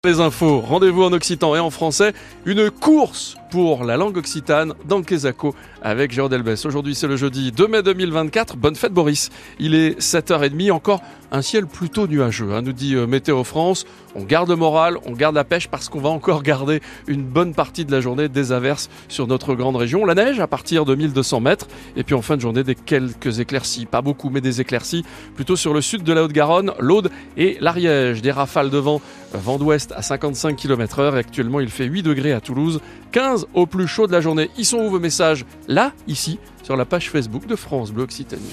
Les infos, rendez-vous en occitan et en français, une course pour la langue occitane dans Quesaco avec Jérôme Delbès. Aujourd'hui c'est le jeudi 2 mai 2024, bonne fête Boris. Il est 7h30, encore un ciel plutôt nuageux, nous dit Météo France. On garde le moral, on garde la pêche parce qu'on va encore garder une bonne partie de la journée des averses sur notre grande région. La neige à partir de 1200 mètres et puis en fin de journée des quelques éclaircies, pas beaucoup mais des éclaircies plutôt sur le sud de la Haute-Garonne, l'Aude et l'Ariège. Des rafales de vent d'ouest à 55 km/h et actuellement il fait 8 degrés à Toulouse, 15 au plus chaud de la journée. Ils sont où vos messages? Là, ici, sur la page Facebook de France Bleu Occitanie.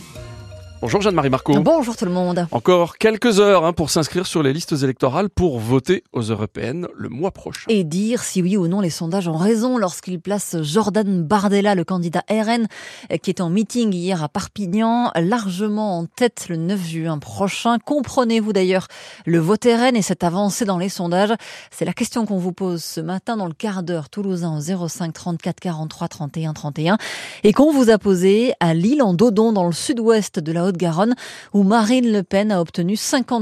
Bonjour Jeanne-Marie Marco. Bonjour tout le monde. Encore quelques heures pour s'inscrire sur les listes électorales pour voter aux européennes le mois prochain. Et dire si oui ou non les sondages ont raison lorsqu'ils placent Jordan Bardella, le candidat RN, qui est en meeting hier à Perpignan, largement en tête le 9 juin prochain. Comprenez-vous d'ailleurs le vote RN et cette avancée dans les sondages? C'est la question qu'on vous pose ce matin dans le quart d'heure toulousain au 05 34 43 31 31 et qu'on vous a posé à Lille en Dodon dans le sud-ouest de la Haute-Garonne, où Marine Le Pen a obtenu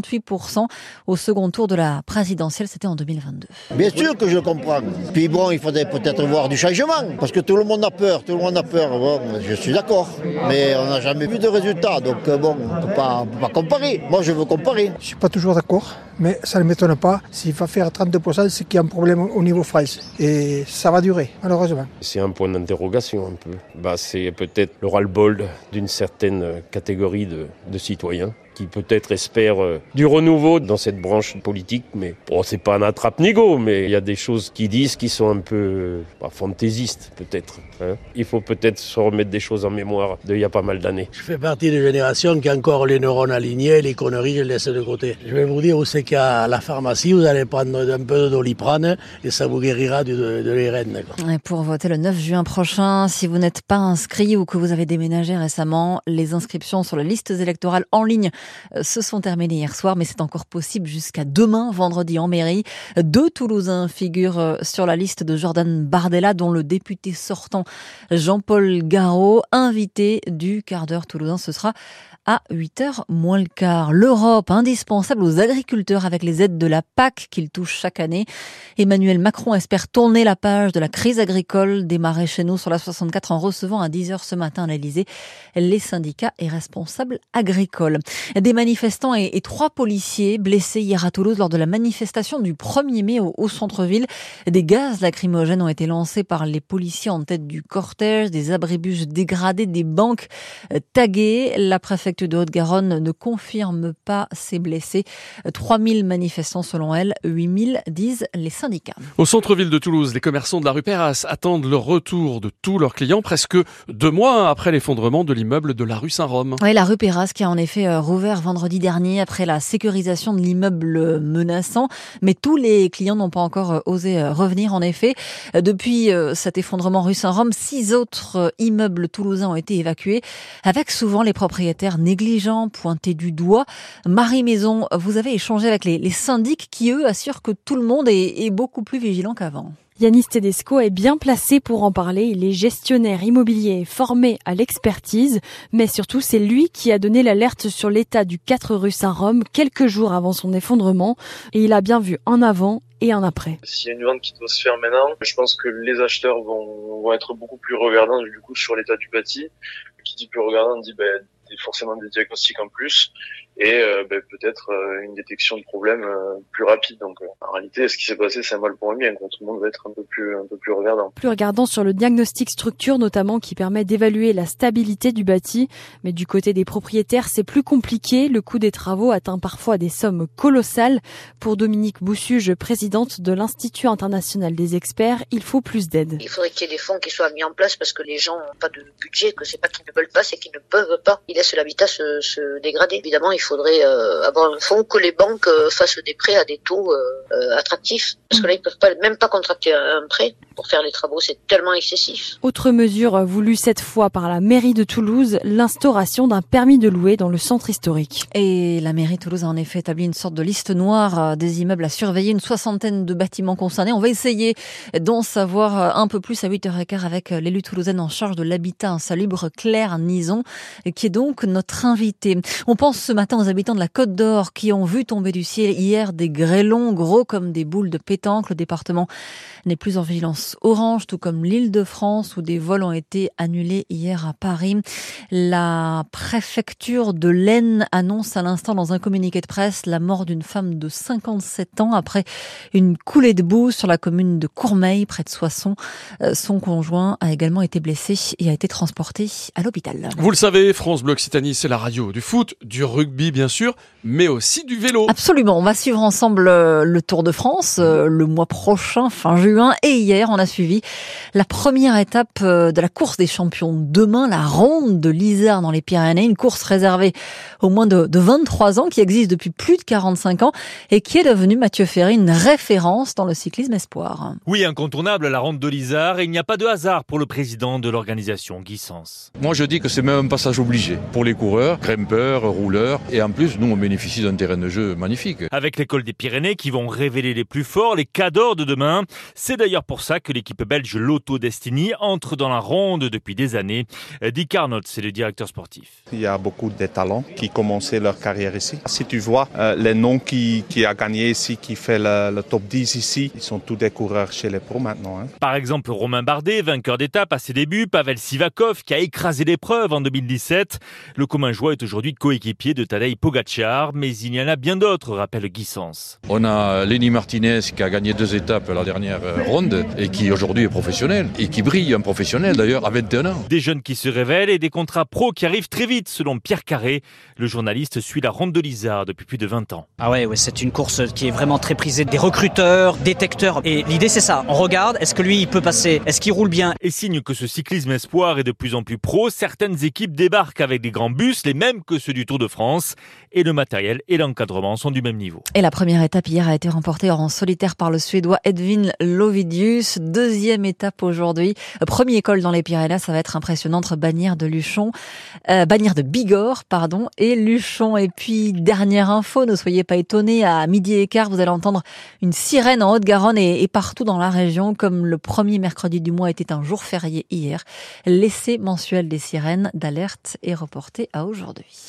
58% au second tour de la présidentielle, c'était en 2022. Bien sûr que je comprends. Puis bon, il faudrait peut-être voir du changement, parce que tout le monde a peur, Bon, je suis d'accord, mais on n'a jamais vu de résultat, donc bon, on ne peut pas comparer. Moi, je veux comparer. Je ne suis pas toujours d'accord, mais ça ne m'étonne pas. S'il va faire 32%, c'est qu'il y a un problème au niveau France. Et ça va durer, malheureusement. C'est un point d'interrogation un peu. C'est peut-être le ras-le-bol d'une certaine catégorie de citoyens qui peut-être espèrent du renouveau dans cette branche politique, mais bon, c'est pas un attrape-nigo, mais il y a des choses qui disent qui sont un peu fantaisistes peut-être. Il faut peut-être se remettre des choses en mémoire d'il y a pas mal d'années. Je fais partie des générations qui ont encore les neurones alignés, les conneries, je les laisse de côté. Je vais vous dire où c'est qu'à la pharmacie, vous allez prendre un peu de Doliprane et ça vous guérira de l'IRN. Et pour voter le 9 juin prochain, si vous n'êtes pas inscrit ou que vous avez déménagé récemment, les inscriptions sur les listes électorales en ligne se sont terminées hier soir, mais c'est encore possible jusqu'à demain, vendredi en mairie. 2 Toulousains figurent sur la liste de Jordan Bardella, dont le député sortant Jean-Paul Garot, invité du quart d'heure toulousain. Ce sera à 8h moins le quart. L'Europe, indispensable aux agriculteurs avec les aides de la PAC qu'il touche chaque année. Emmanuel Macron espère tourner la page de la crise agricole démarrée chez nous sur la 64 en recevant à 10h ce matin à l'Elysée les syndicats et responsables agricoles. Des manifestants et 3 policiers blessés hier à Toulouse lors de la manifestation du 1er mai au centre-ville. Des gaz lacrymogènes ont été lancés par les policiers en tête du cortège, des abribus dégradés, des banques taguées. La préfecture de Haute-Garonne ne confirme pas ces blessés. 3000 manifestants selon elle, 8000 disent les syndicats. Au centre-ville de Toulouse, les commerçants de la rue Perras attendent le retour de tous leurs clients presque 2 mois après l'effondrement de l'immeuble de la rue Saint-Rome. Oui, la rue Perras qui a en effet rouvert vendredi dernier après la sécurisation de l'immeuble menaçant. Mais tous les clients n'ont pas encore osé revenir en effet. Depuis cet effondrement rue Saint-Rome, 6 autres immeubles toulousains ont été évacués avec souvent les propriétaires négligents, pointés du doigt. Marie Maison, vous avez échangé avec les syndics qui, eux, assurent que tout le monde est beaucoup plus vigilant qu'avant. Yanis Tedesco est bien placé pour en parler. Il est gestionnaire immobilier formé à l'expertise, mais surtout c'est lui qui a donné l'alerte sur l'état du 4 rue Saint-Rome quelques jours avant son effondrement et il a bien vu un avant et un après. S'il y a une vente qui doit se faire maintenant, je pense que les acheteurs vont être beaucoup plus regardants du coup sur l'état du bâti. Qui dit plus regardant dit forcément des diagnostics en plus et peut-être une détection de problèmes plus rapide. Donc en réalité, ce qui s'est passé, c'est un mal pour un bien. Tout le monde va être un peu plus regardant. Plus regardant sur le diagnostic structure notamment qui permet d'évaluer la stabilité du bâti. Mais du côté des propriétaires, c'est plus compliqué. Le coût des travaux atteint parfois des sommes colossales. Pour Dominique Boussuge, présidente de l'Institut international des experts, il faut plus d'aide. Il faudrait qu'il y ait des fonds qui soient mis en place parce que les gens n'ont pas de budget, que c'est pas qu'ils ne veulent pas, c'est qu'ils ne peuvent pas. Ils laissent l'habitat se dégrader. Évidemment, il faudrait avoir un fonds, que les banques fassent des prêts à des taux attractifs. Parce que là, ils peuvent même pas contracter un prêt pour faire les travaux. C'est tellement excessif. Autre mesure voulue cette fois par la mairie de Toulouse, l'instauration d'un permis de louer dans le centre historique. Et la mairie de Toulouse a en effet établi une sorte de liste noire des immeubles à surveiller, une 60aine de bâtiments concernés. On va essayer d'en savoir un peu plus à 8h15 avec l'élue toulousaine en charge de l'habitat insalubre, Claire Nison, qui est donc notre invitée. On pense ce matin attention aux habitants de la Côte d'Or qui ont vu tomber du ciel hier des grêlons gros comme des boules de pétanque. Le département n'est plus en vigilance orange, tout comme l'Île-de-France où des vols ont été annulés hier à Paris. La préfecture de l'Aisne annonce à l'instant dans un communiqué de presse la mort d'une femme de 57 ans après une coulée de boue sur la commune de Courmeil, près de Soissons. Son conjoint a également été blessé et a été transporté à l'hôpital. Vous le savez, France Bleu Occitanie, c'est la radio du foot, du rugby bien sûr, mais aussi du vélo. Absolument, on va suivre ensemble le Tour de France le mois prochain, fin juin. Et hier, on a suivi la première étape de la course des champions. Demain, la ronde de l'Isère dans les Pyrénées, une course réservée aux moins de 23 ans qui existe depuis plus de 45 ans et qui est devenue, Mathieu Ferry, une référence dans le cyclisme espoir. Oui, incontournable, la ronde de l'Isère, et il n'y a pas de hasard pour le président de l'organisation, Guy Sens. Moi je dis que c'est même un passage obligé pour les coureurs, grimpeurs, rouleurs, et en plus nous on bénéficie d'un terrain de jeu magnifique. Avec l'école des Pyrénées qui vont révéler les plus forts, les cadors de demain. C'est d'ailleurs pour ça que l'équipe belge Lotto Destiny entre dans la ronde depuis des années. Dick Arnold, c'est le directeur sportif. Il y a beaucoup de talents qui commencé leur carrière ici. Si tu vois les noms qui a gagné ici, qui fait le top 10 ici, ils sont tous des coureurs chez les pros maintenant. Par exemple, Romain Bardet, vainqueur d'étape à ses débuts, Pavel Sivakov qui a écrasé l'épreuve en 2017. Le commun joie est aujourd'hui coéquipier de Tadej Pogacar, mais il y en a bien d'autres, rappelle Guy Sens. On a Lenny Martinez qui a gagné 2 étapes la dernière ronde et qui aujourd'hui est professionnel et qui brille en professionnel d'ailleurs à 21 ans. Des jeunes qui se révèlent et des contrats pro qui arrivent très vite selon Pierre Carré. Le journaliste suit la ronde de l'Isère depuis plus de 20 ans. Ah ouais, c'est une course qui est vraiment très prisée des recruteurs, des détecteurs. Et l'idée c'est ça, on regarde, est-ce que lui il peut passer, est-ce qu'il roule bien? Et signe que ce cyclisme espoir est de plus en plus pro, certaines équipes débarquent avec des grands bus, les mêmes que ceux du Tour de France. Et le matériel et l'encadrement sont du même niveau. Et la première étape hier a été remportée en solitaire par le Suédois Edvin Lovidius. Deuxième étape aujourd'hui. Premier col dans les Pyrénées, ça va être impressionnant entre Bagnères de Bigorre, et Luchon. Et puis, dernière info, ne soyez pas étonnés, à 12h15, vous allez entendre une sirène en Haute-Garonne et partout dans la région. Comme le premier mercredi du mois était un jour férié hier, l'essai mensuel des sirènes d'alerte est reporté à aujourd'hui.